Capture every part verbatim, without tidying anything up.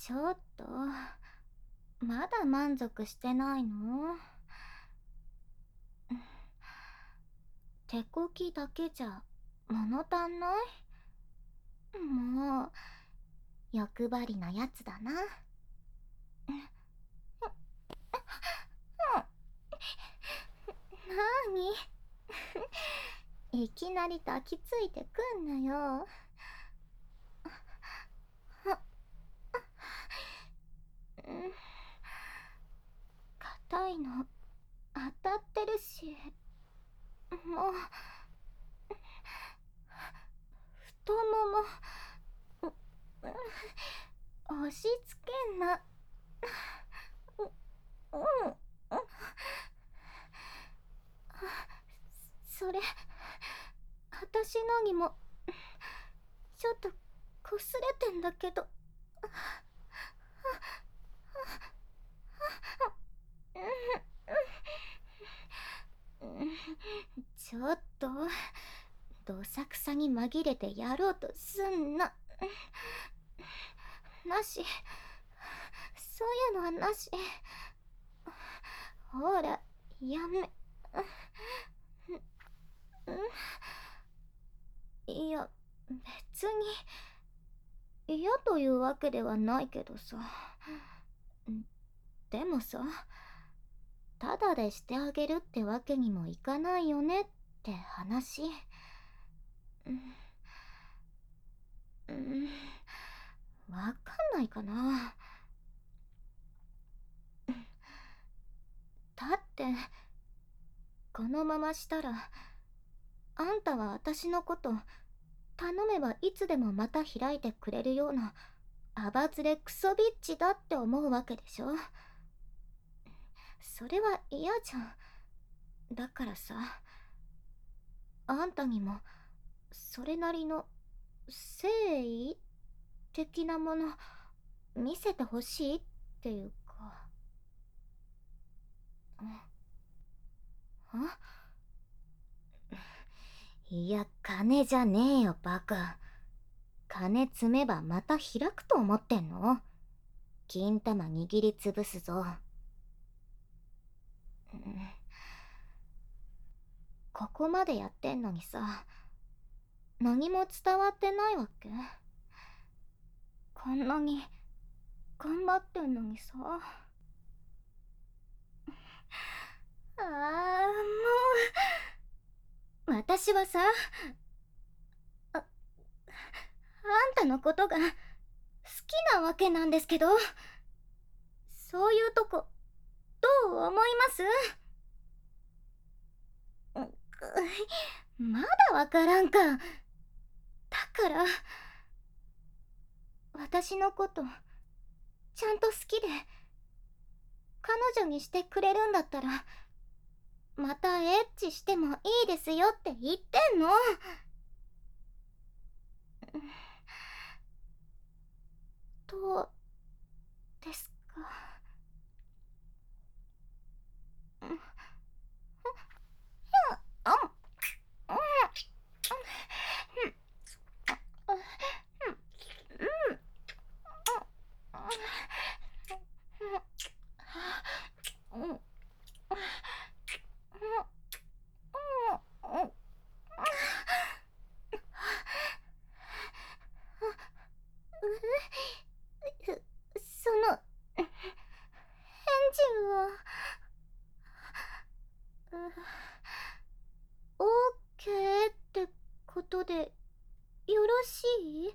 ちょっと、まだ満足してないの？手こきだけじゃ物足んない？もう、欲張りなやつだな。なにいきなり抱きついてくんなよ。硬いの当たってるし、もう太もも押し付けんな。うん、それ私のにもちょっとこすれてんだけど。ちょっとどさくさに紛れてやろうとすんな。なし、そういうのはなし。ほらやめ。いや、別に嫌というわけではないけどさ。でもさ、ただでしてあげるってわけにもいかないよねって話。うんうん、わかんないかな。だってこのまましたら、あんたは私のこと頼めばいつでもまた開いてくれるようなアバズレクソビッチだって思うわけでしょ。それは嫌じゃん。だからさ、あんたにもそれなりの誠意的なもの見せてほしいっていうか。あ、いや、金じゃねえよバカ。金積めばまた開くと思ってんの？金玉握りつぶすぞ。ここまでやってんのにさ、何も伝わってないわけ？こんなに頑張ってんのにさ。ああ、もう私はさ、あ、あんたのことが好きなわけなんですけど、そういうとこどう思います？まだわからんか。だから私のことちゃんと好きで彼女にしてくれるんだったら、またエッチしてもいいですよって言ってんの。どうですか？その返事はオーケーってことでよろしい？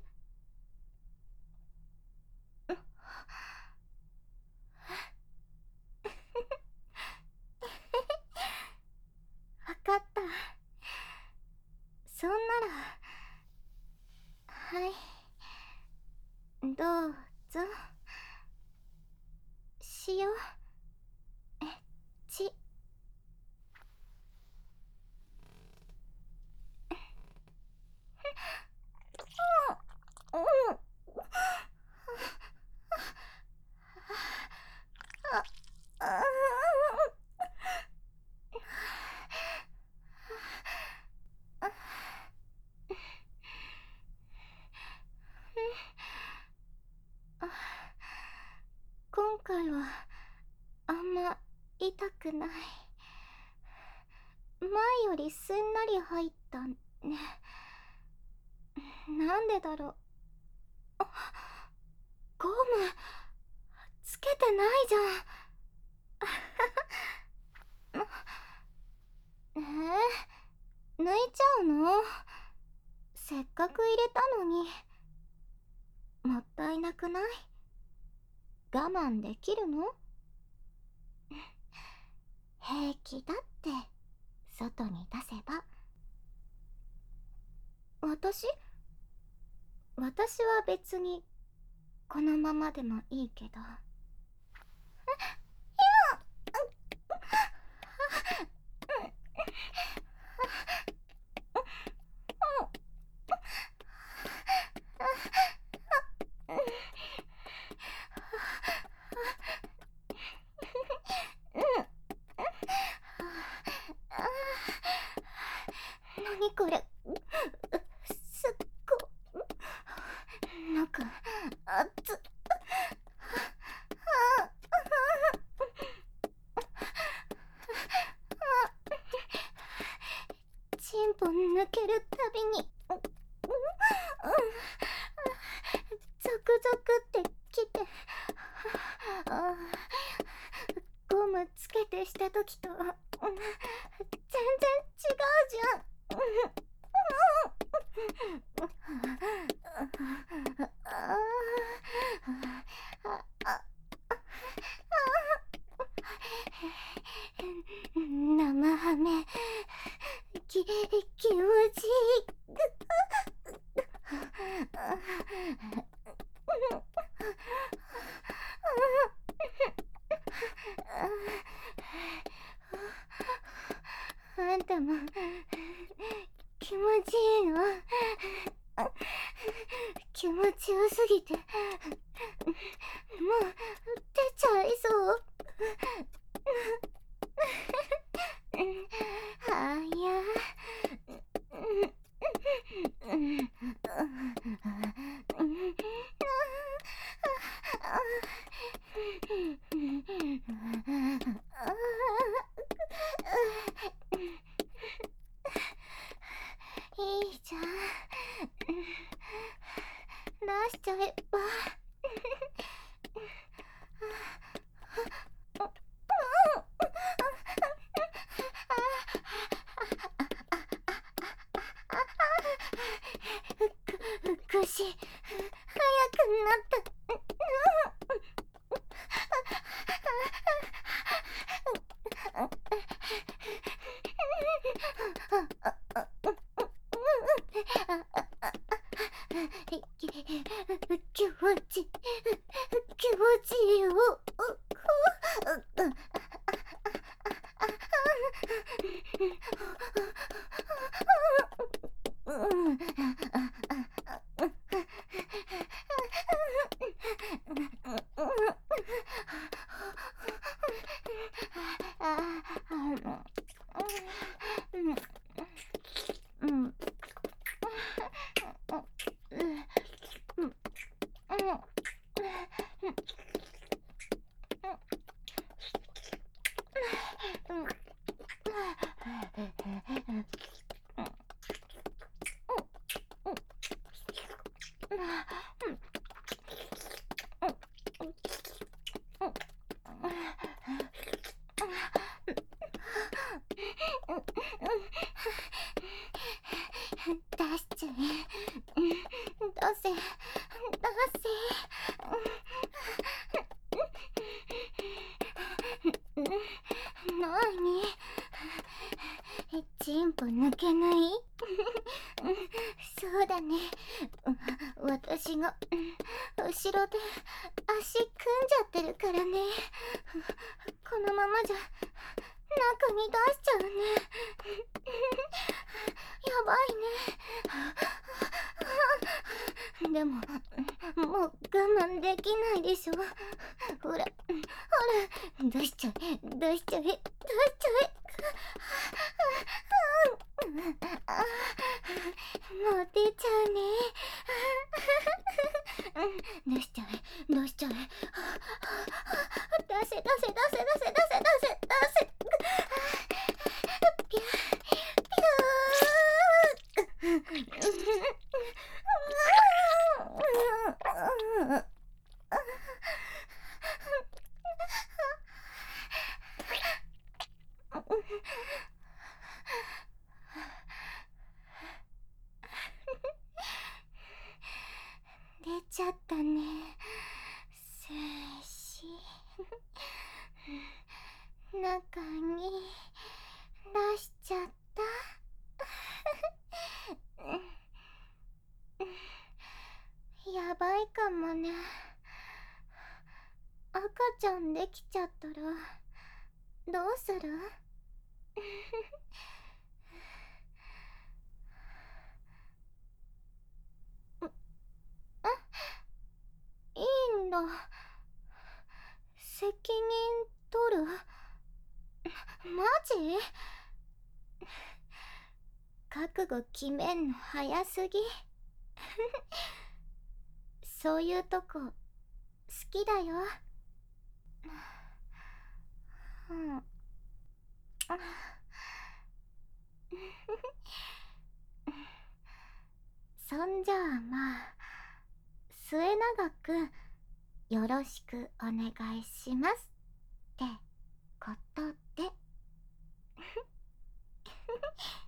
わかった。そんなら、はい、どうぞ。しよう。えっち。 たくない。前よりすんなり入ったね。なんでだろう。あ、ゴムつけてないじゃん。えー、抜いちゃうの？せっかく入れたのに。もったいなくない？我慢できるの？平気だって、外に出せば。私私は別にこのままでもいいけど。何これ、すっごなんか熱っ。チンポ抜けるたびにゾクゾクってきて、ゴムつけてした時と全然違うじゃん。生ハメき、気持ちいい。あんたも気持ちいいの？気持ちよすぎてもう出ちゃいそう。あやいいじゃん、出しちゃえば。ぐし、早くなった。気持ち、気持ちいいよ。出しちゃえ。出せ、出せ。なに？チンポ抜けない？そうだね。私が後ろで足組んじゃってるからね。このままじゃ中に出しちゃうね。やばいね。でももう我慢できないでしょ。ほらほら、出しちゃえ、出しちゃえ、出しちゃえ。もう出ちゃうね。出しちゃえ、出しちゃえ。出せ出せ出せ出せ出せ出せ出せ。 出しちゃった。やばいかもね。赤ちゃんできちゃったらどうする？あ、いいんだ。責任取る？マジ？覚悟決めんの早すぎ。そういうとこ好きだよ。うん。そんじゃあまあ末永くよろしくお願いしますってことで。